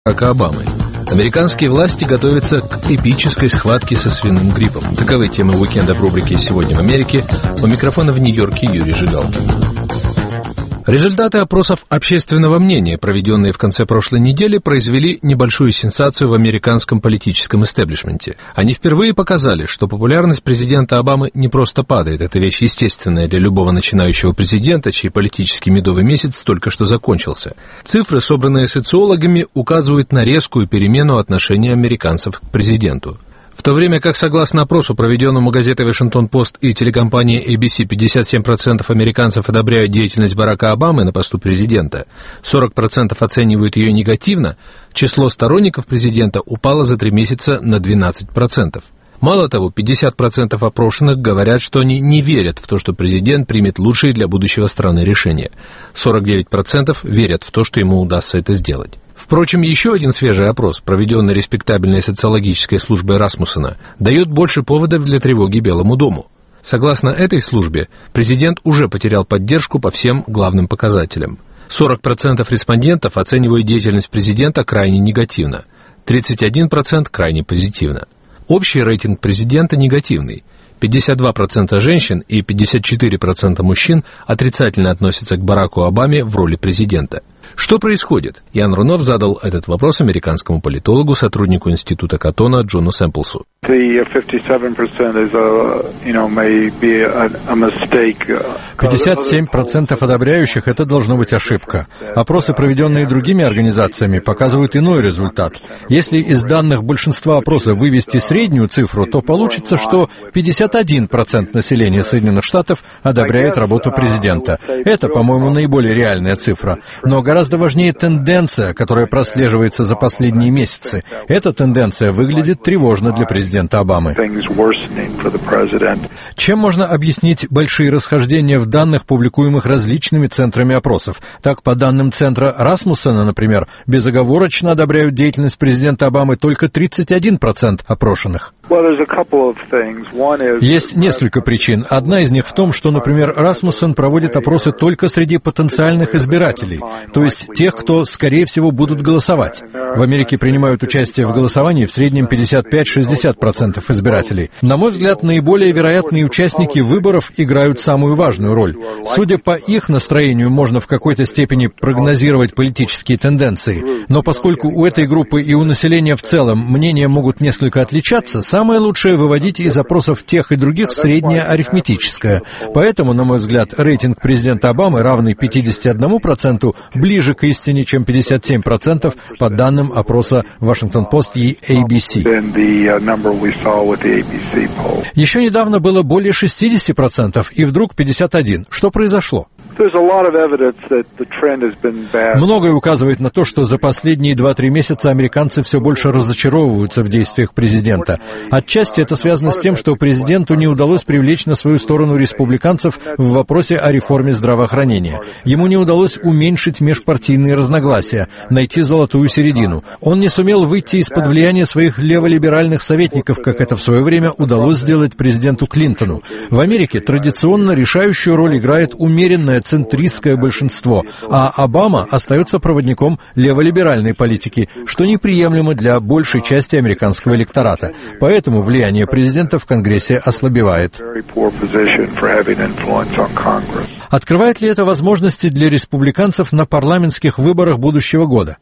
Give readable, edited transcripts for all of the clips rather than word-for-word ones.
Барака Обамы. Американские власти готовятся к эпической схватке со свиным гриппом. Таковы темы уикенда в рубрике «Сегодня в Америке». У микрофона в Нью-Йорке Юрий Жигалкин. Результаты опросов общественного мнения, проведенные в конце прошлой недели, произвели небольшую сенсацию в американском политическом истеблишменте. Они впервые показали, что популярность президента Обамы не просто падает. Это вещь естественная для любого начинающего президента, чей политический медовый месяц только что закончился. Цифры, собранные социологами, указывают на резкую перемену отношения американцев к президенту. В то время как, согласно опросу, проведенному газетой «Вашингтон-Пост» и телекомпанией ABC, 57% американцев одобряют деятельность Барака Обамы на посту президента, 40% оценивают ее негативно, число сторонников президента упало за 3 месяца на 12%. Мало того, 50% опрошенных говорят, что они не верят в то, что президент примет лучшие для будущего страны решения. 49% верят в то, что ему удастся это сделать. Впрочем, еще один свежий опрос, проведенный респектабельной социологической службой Расмуссена, дает больше поводов для тревоги Белому дому. Согласно этой службе, президент уже потерял поддержку по всем главным показателям. 40% респондентов оценивают деятельность президента крайне негативно, 31% крайне позитивно. Общий рейтинг президента негативный. 52% женщин и 54% мужчин отрицательно относятся к Бараку Обаме в роли президента. Что происходит? Ян Рунов задал этот вопрос американскому политологу, сотруднику Института Каттона Джону Сэмплсу. 57% одобряющих – это должно быть ошибка. Опросы, проведенные другими организациями, показывают иной результат. Если из данных большинства опросов вывести среднюю цифру, то получится, что 51% населения Соединенных Штатов одобряет работу президента. Это, по-моему, наиболее реальная цифра. Но гораздо важнее тенденция, которая прослеживается за последние месяцы. Эта тенденция выглядит тревожно для президента Обамы. Чем можно объяснить большие расхождения в данных, публикуемых различными центрами опросов? Так, по данным центра Расмуссена, например, безоговорочно одобряют деятельность президента Обамы только 31% опрошенных. Есть несколько причин. Одна из них в том, что, например, Расмуссен проводит опросы только среди потенциальных избирателей, то есть тех, кто, скорее всего, будут голосовать. В Америке принимают участие в голосовании в среднем 55-60% избирателей. На мой взгляд, наиболее вероятные участники выборов играют самую важную роль. Судя по их настроению, можно в какой-то степени прогнозировать политические тенденции. Но поскольку у этой группы и у населения в целом мнения могут несколько отличаться, самое лучшее выводить из опросов тех и других среднее арифметическое. Поэтому, на мой взгляд, рейтинг президента Обамы, равный 51%, ближе к истине, чем 57% по данным опроса «Вашингтон-Пост» и ABC. Еще недавно было более 60%, и вдруг 51%. Что произошло? Многое указывает на то, что за последние 2-3 месяца американцы все больше разочаровываются в действиях президента. Отчасти это связано с тем, что президенту не удалось привлечь на свою сторону республиканцев в вопросе о реформе здравоохранения. Ему не удалось уменьшить межпартийные разногласия, найти золотую середину. Он не сумел выйти из-под влияния своих леволиберальных советников, как это в свое время удалось сделать президенту Клинтону. В Америке традиционно решающую роль играет умеренное центристское большинство, а Обама остается проводником леволиберальной политики, что неприемлемо для большей части американского электората. Поэтому влияние президента в Конгрессе ослабевает. Открывает ли это возможности для республиканцев на парламентских выборах будущего года?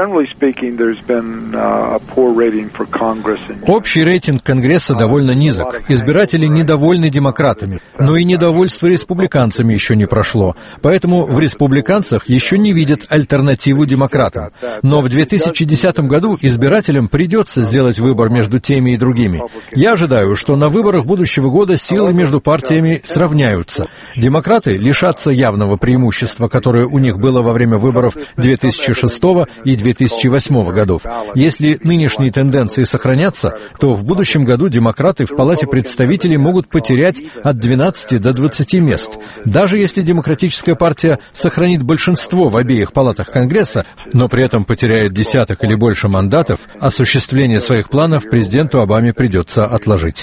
Общий рейтинг Конгресса довольно низок. Избиратели недовольны демократами, но и недовольство республиканцами еще не прошло. Поэтому в республиканцах еще не видят альтернативу демократам. Но в 2010 году избирателям придется сделать выбор между теми и другими. Я ожидаю, что на выборах будущего года силы между партиями сравняются. Демократы лишатся явного преимущества, которое у них было во время выборов 2006 и 2008 годов. Если нынешние тенденции сохранятся, то в будущем году демократы в Палате представителей могут потерять от 12 до 20 мест. Даже если Демократическая партия сохранит большинство в обеих палатах Конгресса, но при этом потеряет десяток или больше мандатов, осуществление своих планов президенту Обаме придется отложить.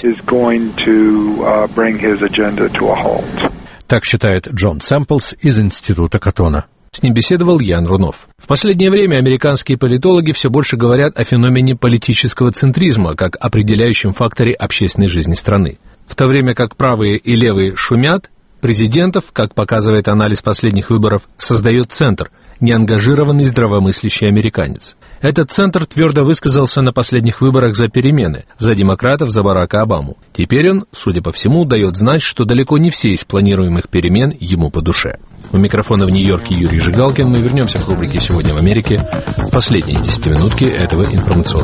Так считает Джон Сэмплс из Института Каттона. С ним беседовал Ян Рунов. В последнее время американские политологи все больше говорят о феномене политического центризма как определяющем факторе общественной жизни страны. В то время как правые и левые шумят, президентов, как показывает анализ последних выборов, создает центр, неангажированный здравомыслящий американец. Этот центр твердо высказался на последних выборах за перемены, за демократов, за Барака Обаму. Теперь он, судя по всему, дает знать, что далеко не все из планируемых перемен ему по душе. У микрофона в Нью-Йорке Юрий Жигалкин. Мы вернемся к рубрике «Сегодня в Америке» в последние 10 минутки этого информационного